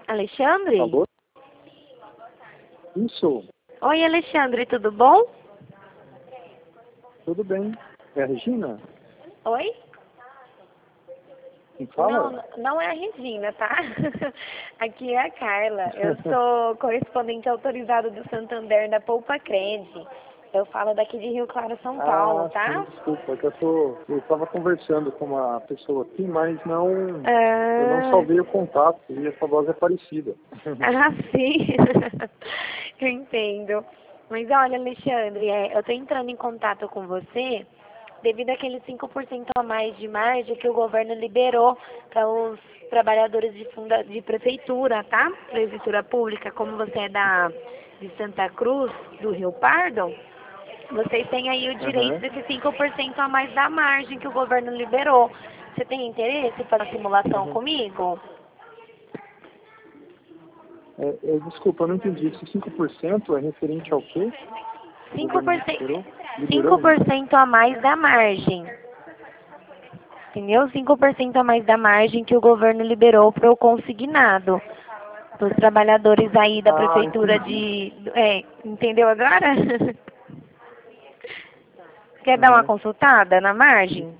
Alexandre? Alô? Isso, Oi, Alexandre, tudo bom? tudo bem. É a Regina? Oi? Quem fala? Não, não é a Regina, tá? Aqui é a Carla. Eu sou correspondente autorizada do Santander da Poupa Cred. Eu falo daqui de Rio Claro, São Paulo, tá? Sim, desculpa, é que eu estava conversando com uma pessoa aqui, mas eu não Ah, salvei o contato e essa voz é parecida. ah, sim. Eu entendo. Mas olha, Alexandre, eu tô entrando em contato com você devido àqueles 5% a mais de margem que o governo liberou para os trabalhadores de prefeitura, tá? Prefeitura pública, como você é de Santa Cruz, do Rio Pardo, vocês têm aí o direito Aham. desse 5% a mais da margem que o governo liberou. Você tem interesse para a simulação Uhum. comigo? Desculpa, eu não entendi. Esse 5% é referente ao quê? O governo 5%, liberou? Liberou? 5% a mais da margem. Entendeu? 5% a mais da margem que o governo liberou para o consignado. Para os trabalhadores aí da Ah, prefeitura entendi. de... entendeu agora? Quer dar uma Aham. consultada na margem?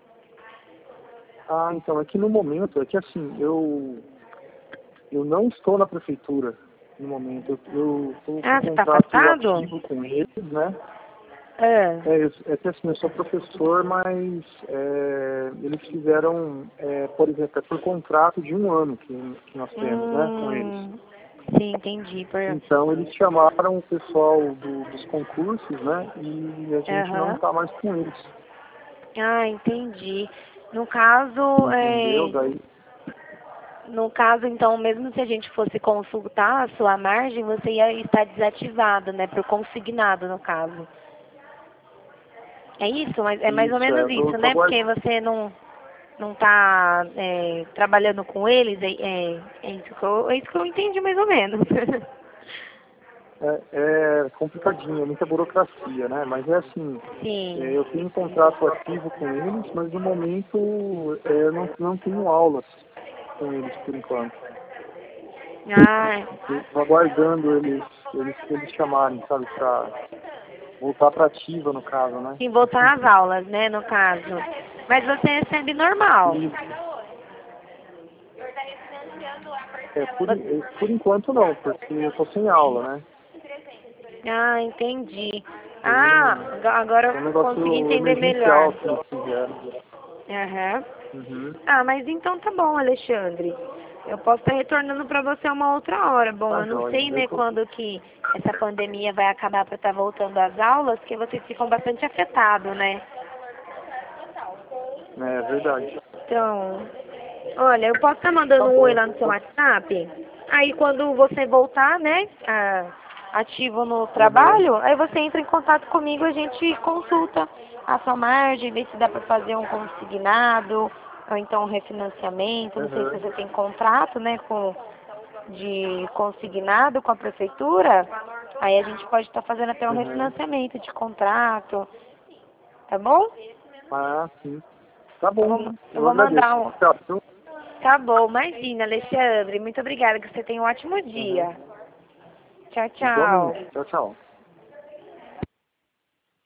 Ah, então, é que no momento, é que assim, eu não estou na prefeitura no momento. Eu estou com Ah, você está contrato afastado? ativo com eles, né? Ah, É que assim, eu sou professor, mas eles fizeram, por exemplo, é por contrato de um ano que nós temos, né, com eles. hum, sim, entendi. Então eles chamaram o pessoal dos concursos, né, e a gente não Aham. está mais com eles, Ah, entendi. No caso, entendeu? Daí, então, mesmo se a gente fosse consultar a sua margem, você ia estar desativado, né? Pro consignado, no caso. É isso? Mas é mais ou isso, menos eu isso, estou né? Porque aguardando. você não tá trabalhando com eles, é isso que eu entendi mais ou menos. É complicadinho, é muita burocracia, né? Mas é assim, Sim. eu tenho um contrato ativo com eles, mas no momento eu não tenho aulas com eles por enquanto. Ah, Estou aguardando eles chamarem, sabe, para voltar para ativa no caso, né? sim, voltar às aulas, né, no caso. Mas você recebe normal. Isso. Você- Por enquanto não, porque eu estou sem aula, né? Ah, entendi. Foi Ah, agora um eu consegui negócio entender melhor. emergencial que eles fizeram. Aham. Uhum. Ah, mas então tá bom, Alexandre. Eu posso estar retornando para você uma outra hora. Bom, Tá eu não joia. sei, né, quando que essa pandemia vai acabar para estar voltando às aulas, porque vocês ficam bastante afetados, né? É verdade. Então, olha, eu posso estar Tá mandando um oi bom. lá no seu WhatsApp. Aí quando você voltar, né, ativo no Uhum. trabalho, aí você entra em contato comigo, a gente consulta a sua margem, vê se dá para fazer um consignado, ou então um refinanciamento. Não sei se Uhum. você tem contrato, né, de consignado com a prefeitura. Aí a gente pode estar fazendo até um Uhum. refinanciamento de contrato, tá bom? Ah, sim. Tá Eu bom. vou, eu Eu vou mandar agradeço. um. Tchau, viu? Tá bom, imagina, Alexandre. Muito obrigada, que você tenha um ótimo Uhum. dia. Tchau, tchau. Igualmente. Tchau, tchau.